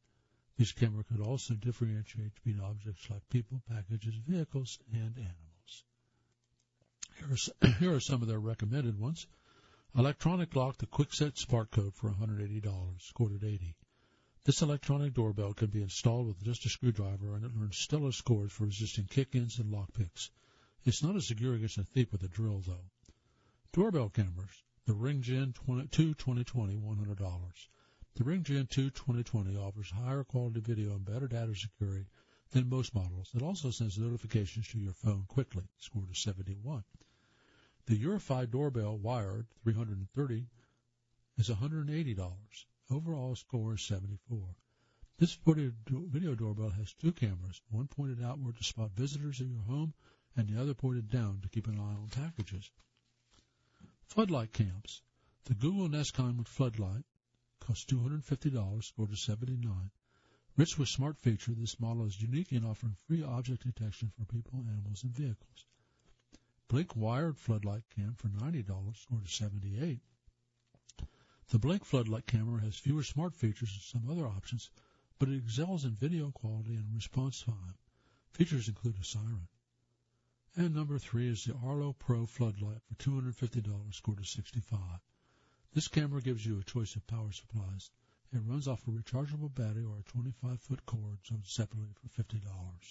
These cameras could also differentiate between objects like people, packages, vehicles, and animals. Here are some of their recommended ones. Electronic lock, the Kwikset Smart Code for $180, scored at 80. This electronic doorbell can be installed with just a screwdriver, and it earns stellar scores for resisting kick-ins and lockpicks. It's not as secure against a thief with a drill, though. Doorbell cameras. The Ring Gen 2 2020, $100. The Ring Gen 2 2020 offers higher quality video and better data security than most models. It also sends notifications to your phone quickly, scored a 71. The Urify Doorbell Wired 330 is $180. Overall score is 74. This video doorbell has two cameras, one pointed outward to spot visitors in your home and the other pointed down to keep an eye on packages. Floodlight cams. The Google Nest Cam with floodlight costs $250, scored a 79. Rich with smart feature, this model is unique in offering free object detection for people, animals, and vehicles. Blink wired floodlight cam for $90, scored a 78. The Blink floodlight camera has fewer smart features and some other options, but it excels in video quality and response time. Features include a siren. And number 3 is the Arlo Pro floodlight for $250, scored a 65. This camera gives you a choice of power supplies. It runs off a rechargeable battery or a 25-foot cord sold separately for $50.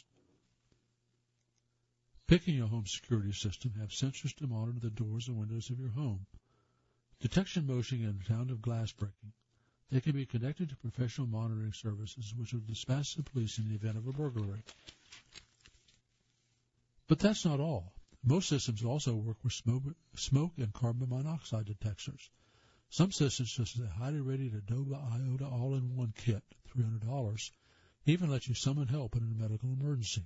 Picking your home security system have sensors to monitor the doors and windows of your home. Detection motion and sound of glass breaking. They can be connected to professional monitoring services which will dispatch the police in the event of a burglary. But that's not all. Most systems also work with smoke and carbon monoxide detectors. Some systems, such as a highly rated Adobe IOTA all-in-one kit, $300, even let you summon help in a medical emergency.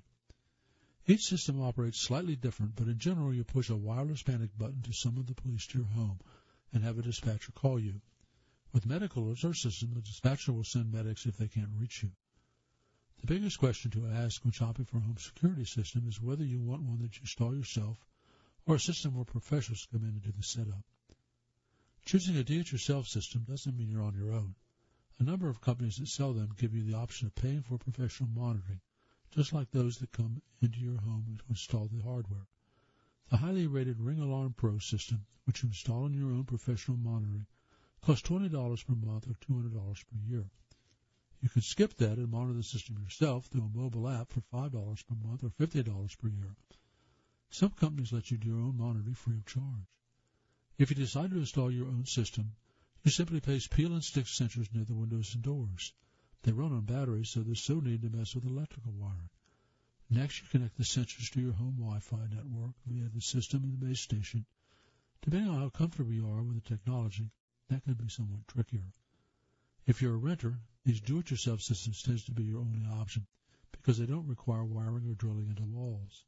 Each system operates slightly different, but in general you push a wireless panic button to summon the police to your home and have a dispatcher call you. With medical alert system, the dispatcher will send medics if they can't reach you. The biggest question to ask when shopping for a home security system is whether you want one that you install yourself or a system where professionals come in and do the setup. Choosing a do-it-yourself system doesn't mean you're on your own. A number of companies that sell them give you the option of paying for professional monitoring, just like those that come into your home to install the hardware. The highly rated Ring Alarm Pro system, which you install in your own professional monitoring, costs $20 per month or $200 per year. You can skip that and monitor the system yourself through a mobile app for $5 per month or $50 per year. Some companies let you do your own monitoring free of charge. If you decide to install your own system, you simply place peel and stick sensors near the windows and doors. They run on batteries, so there's no need to mess with electrical wiring. Next, you connect the sensors to your home Wi-Fi network via the system and the base station. Depending on how comfortable you are with the technology, that can be somewhat trickier. If you're a renter, these do-it-yourself systems tend to be your only option because they don't require wiring or drilling into walls.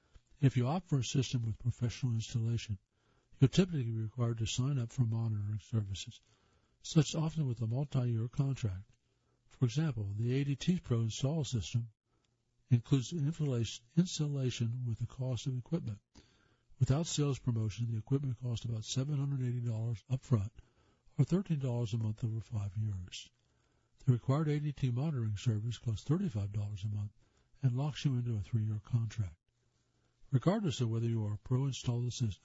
If you opt for a system with professional installation, you'll typically be required to sign up for monitoring services, such often with a multi-year contract. For example, the ADT Pro install system includes installation with the cost of equipment. Without sales promotion, the equipment costs about $780 up front, or $13 a month over 5 years. The required ADT monitoring service costs $35 a month and locks you into a 3-year contract. Regardless of whether you are a pro install the system,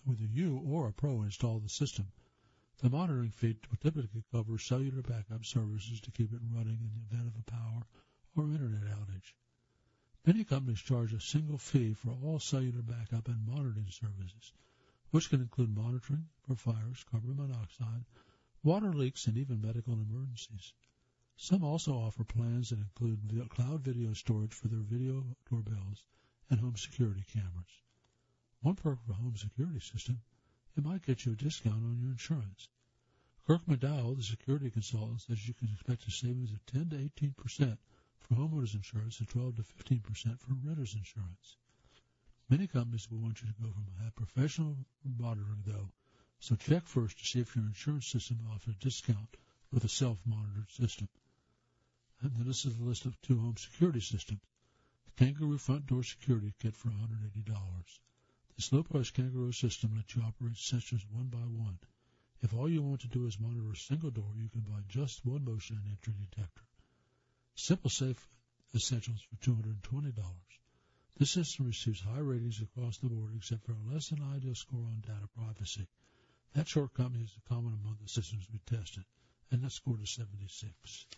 the monitoring fee will typically cover cellular backup services to keep it running in the event of a power or internet outage. Many companies charge a single fee for all cellular backup and monitoring services, which can include monitoring for fires, carbon monoxide, water leaks, and even medical emergencies. Some also offer plans that include cloud video storage for their video doorbells and home security cameras. One perk of a home security system, it might get you a discount on your insurance. Kirk McDowell, the security consultant, says you can expect a savings of 10 to 18% for homeowners insurance and 12 to 15% for renters insurance. Many companies will want you to go from a professional monitoring, though, so check first to see if your insurance system offers a discount with a self-monitored system. And then this is a list of 2 home security systems. The Kangaroo Front Door Security Kit for $180. This low-price Kangaroo system lets you operate sensors one by one. If all you want to do is monitor a single door, you can buy just one motion and entry detector. Simple Safe Essentials for $220. This system receives high ratings across the board except for a less than ideal score on data privacy. That shortcoming is common among the systems we tested, and that scored a 76.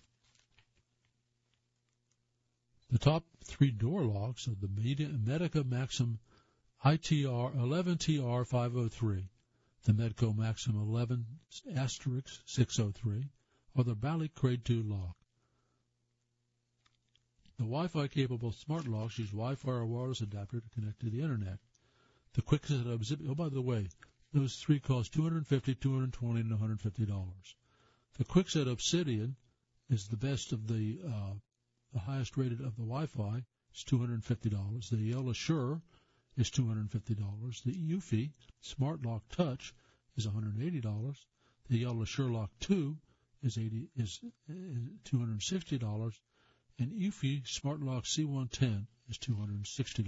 The top 3 door locks are the Medica Maxim ITR 11TR503, the Medco Maxim 11*603, or the Bally Crate 2 lock. The Wi-Fi capable smart locks use Wi-Fi or wireless adapter to connect to the internet. The quick setup zip. Oh, by the way, those 3 cost $250, $220, and $150. The quick set Obsidian is the best of the highest rated of the Wi-Fi. It's $250. The Yellow Assure is $250. The Eufy Smart Lock Touch is $180. The Yellow Assure Lock 2 is $260. And Eufy Smart Lock C110 is $260.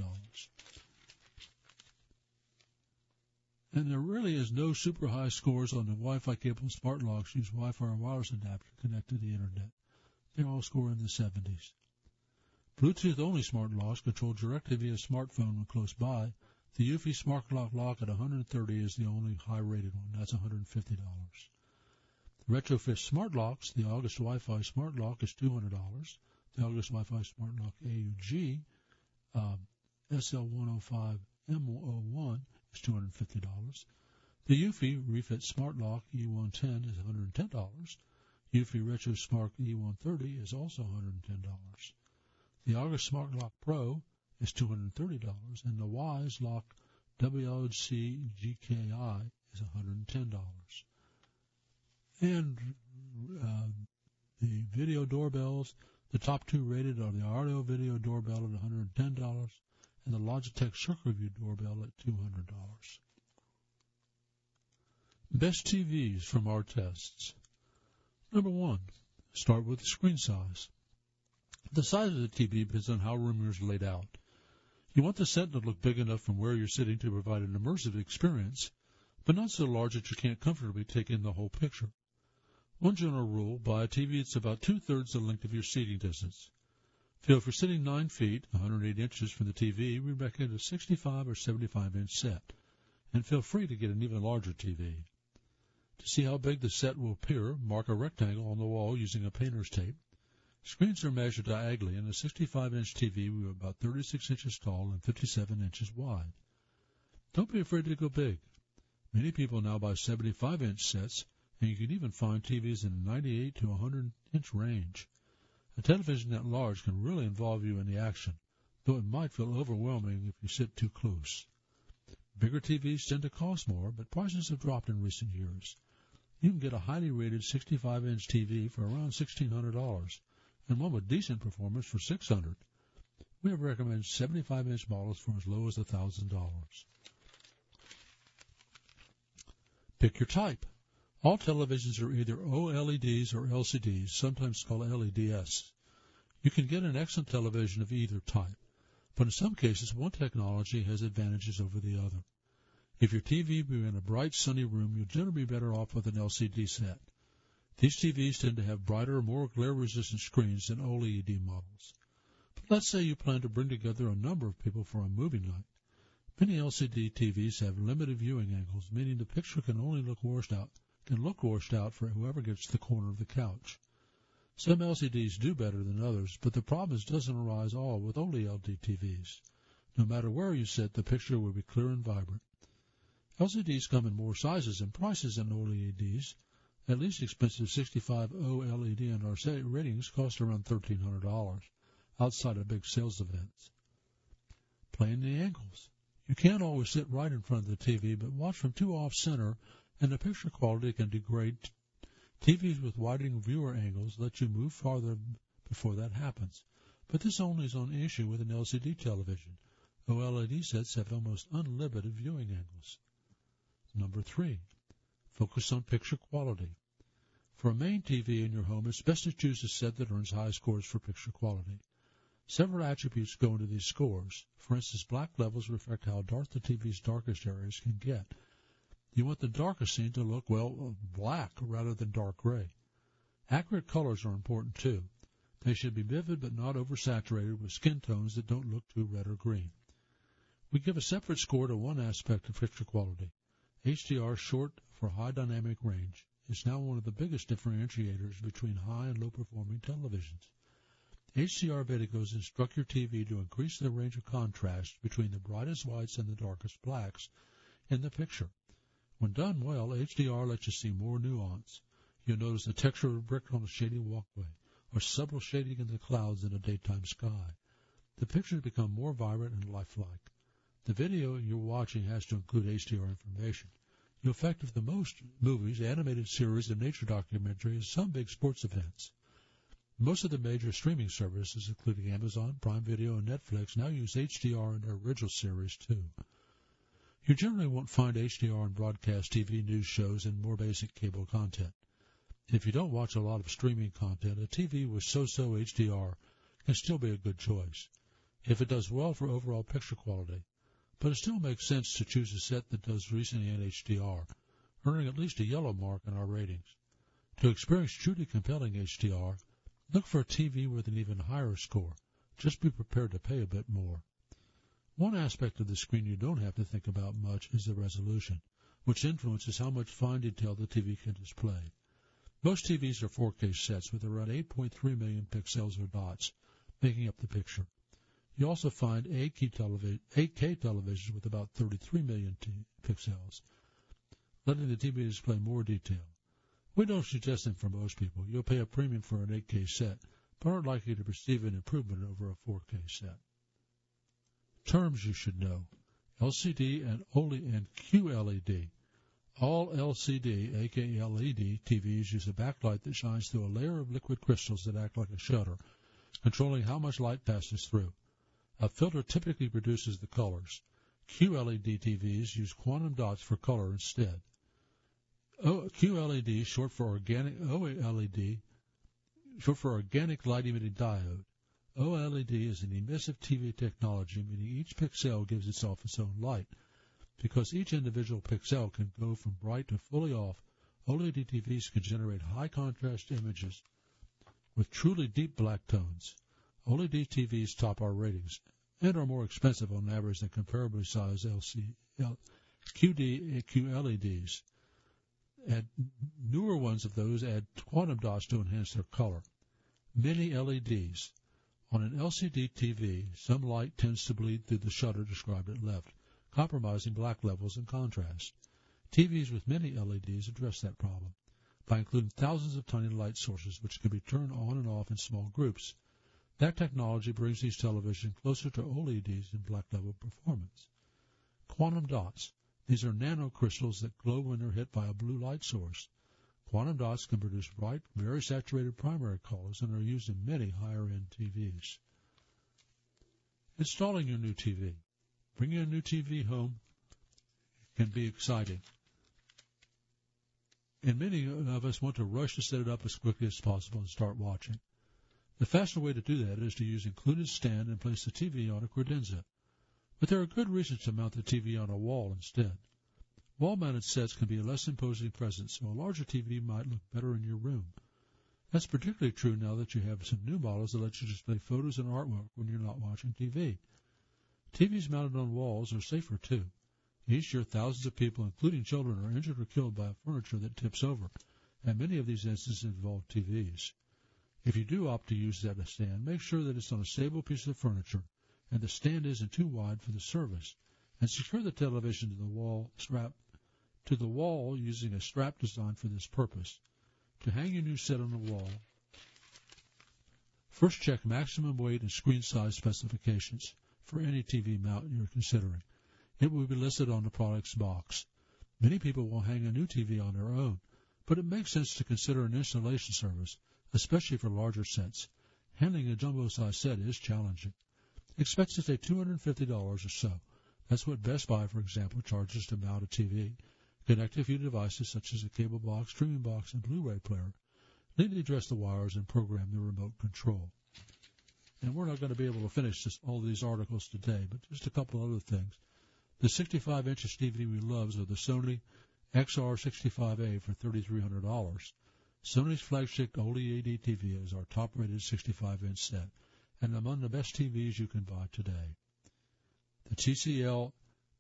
And there really is no super high scores on the Wi-Fi capable smart locks use Wi-Fi or wireless adapter to connect to the internet. They all score in the 70s. Bluetooth-only smart locks controlled directly via smartphone when close by. The Eufy Smart Lock at 130 is the only high-rated one. That's $150. The Retrofit Smart Locks, the August Wi-Fi Smart Lock is $200. The August Wi-Fi Smart Lock AUG SL105M01 is $250. The Eufy Refit Smart Lock E110 is $110. Eufy Retro Smart E130 is also $110. The August Smart Lock Pro is $230, and the Wise Lock WLC GKI is $110. And the video doorbells, the top 2 rated are the Audio Video Doorbell at $110 and the Logitech ShirkReview Doorbell at $200. Best TVs from our tests. Number 1, start with the screen size. The size of the TV depends on how room is laid out. You want the set to look big enough from where you're sitting to provide an immersive experience, but not so large that you can't comfortably take in the whole picture. One general rule, buy a TV that's about 2/3 the length of your seating distance. If you're sitting 9 feet, 108 inches from the TV, we recommend a 65 or 75-inch set, and feel free to get an even larger TV. To see how big the set will appear, mark a rectangle on the wall using a painter's tape. Screens are measured diagonally, and a 65-inch TV will be about 36 inches tall and 57 inches wide. Don't be afraid to go big. Many people now buy 75-inch sets, and you can even find TVs in the 98 to 100-inch range. A television that large can really involve you in the action, though it might feel overwhelming if you sit too close. Bigger TVs tend to cost more, but prices have dropped in recent years. You can get a highly rated 65-inch TV for around $1,600, and one with decent performance for $600. We have recommended 75-inch models for as low as $1,000. Pick your type. All televisions are either OLEDs or LCDs, sometimes called LEDs. You can get an excellent television of either type, but in some cases one technology has advantages over the other. If your TV be in a bright, sunny room, you'll generally be better off with an LCD set. These TVs tend to have brighter, more glare-resistant screens than OLED models. But let's say you plan to bring together a number of people for a movie night. Many LCD TVs have limited viewing angles, meaning the picture can only look washed out for whoever gets to the corner of the couch. Some LCDs do better than others, but the problem doesn't arise all with OLED TVs. No matter where you sit, the picture will be clear and vibrant. LCDs come in more sizes and prices than OLEDs. At least expensive 65 OLED and our ratings cost around $1,300 outside of big sales events. Playing the angles. You can't always sit right in front of the TV, but watch from too off-center, and the picture quality can degrade. TVs with widening viewer angles let you move farther before that happens, but this only is an issue with an LCD television. OLED sets have almost unlimited viewing angles. Number 3. Focus on picture quality. For a main TV in your home, it's best to choose a set that earns high scores for picture quality. Several attributes go into these scores. For instance, black levels reflect how dark the TV's darkest areas can get. You want the darkest scene to look, well, black rather than dark gray. Accurate colors are important, too. They should be vivid but not oversaturated with skin tones that don't look too red or green. We give a separate score to one aspect of picture quality. HDR, short for high dynamic range, is now one of the biggest differentiators between high and low-performing televisions. HDR videos instruct your TV to increase the range of contrast between the brightest whites and the darkest blacks in the picture. When done well, HDR lets you see more nuance. You'll notice the texture of a brick on a shady walkway, or subtle shading in the clouds in a daytime sky. The pictures become more vibrant and lifelike. The video you're watching has to include HDR information. The effect of the most movies, animated series, and nature documentaries is some big sports events. Most of the major streaming services, including Amazon, Prime Video, and Netflix, now use HDR in their original series, too. You generally won't find HDR in broadcast TV news shows and more basic cable content. If you don't watch a lot of streaming content, a TV with so-so HDR can still be a good choice, if it does well for overall picture quality. But it still makes sense to choose a set that does recently in HDR, earning at least a yellow mark in our ratings. To experience truly compelling HDR, look for a TV with an even higher score. Just be prepared to pay a bit more. One aspect of the screen you don't have to think about much is the resolution, which influences how much fine detail the TV can display. Most TVs are 4K sets with around 8.3 million pixels or dots, making up the picture. You also find 8K televisions with about 33 million pixels, letting the TV display more detail. We don't suggest them for most people. You'll pay a premium for an 8K set, but aren't likely to perceive an improvement over a 4K set. Terms you should know: LCD and QLED. All LCD, aka LED, TVs use a backlight that shines through a layer of liquid crystals that act like a shutter, controlling how much light passes through. A filter typically produces the colors. QLED TVs use quantum dots for color instead. QLED, short for OLED, short for organic light-emitting diode. OLED is an emissive TV technology, meaning each pixel gives itself its own light. Because each individual pixel can go from bright to fully off, OLED TVs can generate high-contrast images with truly deep black tones. OLED TVs top our ratings and are more expensive on average than comparably sized QLEDs. And newer ones of those add quantum dots to enhance their color. Mini LEDs. On an LCD TV, some light tends to bleed through the shutter described at left, compromising black levels and contrast. TVs with many LEDs address that problem by including thousands of tiny light sources which can be turned on and off in small groups. That technology brings these televisions closer to OLEDs in black level performance. Quantum dots. These are nanocrystals that glow when they're hit by a blue light source. Quantum dots can produce bright, very saturated primary colors and are used in many higher-end TVs. Installing your new TV. Bringing a new TV home can be exciting, and many of us want to rush to set it up as quickly as possible and start watching. The faster way to do that is to use included stand and place the TV on a credenza. But there are good reasons to mount the TV on a wall instead. Wall-mounted sets can be a less imposing presence, so a larger TV might look better in your room. That's particularly true now that you have some new models that let you display photos and artwork when you're not watching TV. TVs mounted on walls are safer, too. Each year, thousands of people, including children, are injured or killed by furniture that tips over, and many of these instances involve TVs. If you do opt to use that stand, make sure that it's on a stable piece of furniture and the stand isn't too wide for the service, and secure the television to the wall using a strap designed for this purpose. To hang your new set on the wall, first check maximum weight and screen size specifications for any TV mount you're considering. It will be listed on the product's box. Many people will hang a new TV on their own, but it makes sense to consider an installation service, especially for larger sets. Handling a jumbo-size set is challenging. Expect to take $250 or so. That's what Best Buy, for example, charges to mount a TV. Connect a few devices such as a cable box, streaming box, and Blu-ray player. Neatly address the wires and program the remote control. And we're not going to be able to finish all these articles today, but just a couple other things. The 65-inch TV we love are the Sony XR65A for $3,300. Sony's flagship OLED TV is our top-rated 65-inch set, and among the best TVs you can buy today. The TCL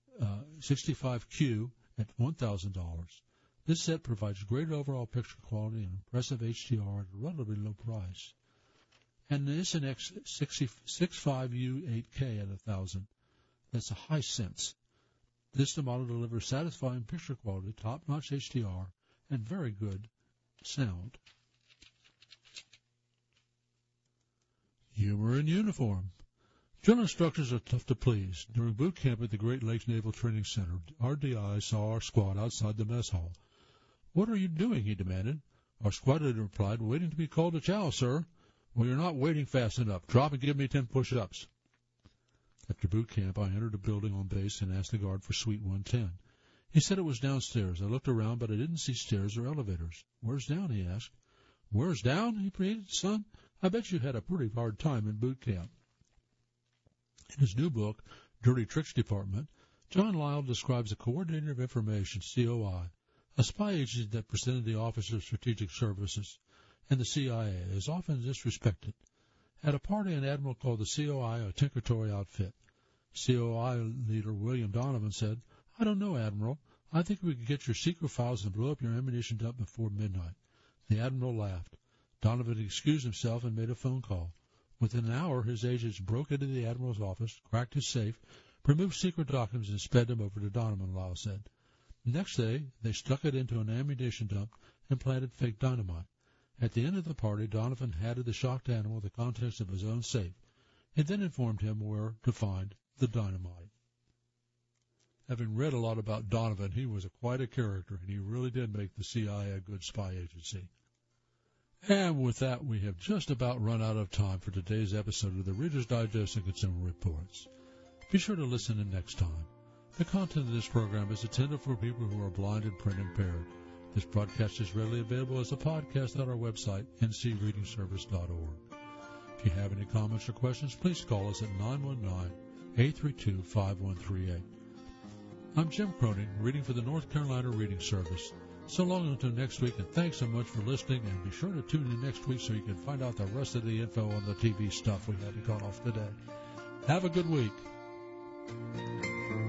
65Q at $1,000. This set provides great overall picture quality and impressive HDR at a relatively low price. And the ISONEX 65U 8K at $1,000. That's a Hisense. This model delivers satisfying picture quality, top-notch HDR, and very good sound. Humor in uniform. Drill instructors are tough to please. During boot camp at the Great Lakes Naval Training Center, RDI saw our squad outside the mess hall. "What are you doing?" he demanded. Our squad leader replied, "Waiting to be called to chow, sir." "Well, you're not waiting fast enough. Drop and give me 10 push-ups." After boot camp, I entered a building on base and asked the guard for Suite 110. He said it was downstairs. I looked around, but I didn't see stairs or elevators. "Where's down?" he asked. "Where's down?" he repeated. "Son, I bet you had a pretty hard time in boot camp." In his new book, Dirty Tricks Department, John Lyle describes a Coordinator of Information, COI, a spy agency that presented the Office of Strategic Services, and the CIA is often disrespected. At a party, an admiral called the COI a Tinkertoy outfit. COI leader William Donovan said, "I don't know, Admiral. I think we could get your secret files and blow up your ammunition dump before midnight." The Admiral laughed. Donovan excused himself and made a phone call. Within an hour, his agents broke into the Admiral's office, cracked his safe, removed secret documents, and sped them over to Donovan, Lyle said. The next day, they stuck it into an ammunition dump and planted fake dynamite. At the end of the party, Donovan handed the shocked animal the contents of his own safe. He then informed him where to find the dynamite. Having read a lot about Donovan, he was quite a character, and he really did make the CIA a good spy agency. And with that, we have just about run out of time for today's episode of the Reader's Digest and Consumer Reports. Be sure to listen in next time. The content of this program is intended for people who are blind and print impaired. This broadcast is readily available as a podcast on our website, ncreadingservice.org. If you have any comments or questions, please call us at 919-832-5138. I'm Jim Cronin, reading for the North Carolina Reading Service. So long until next week, and thanks so much for listening, and be sure to tune in next week so you can find out the rest of the info on the TV stuff we had to cut off today. Have a good week.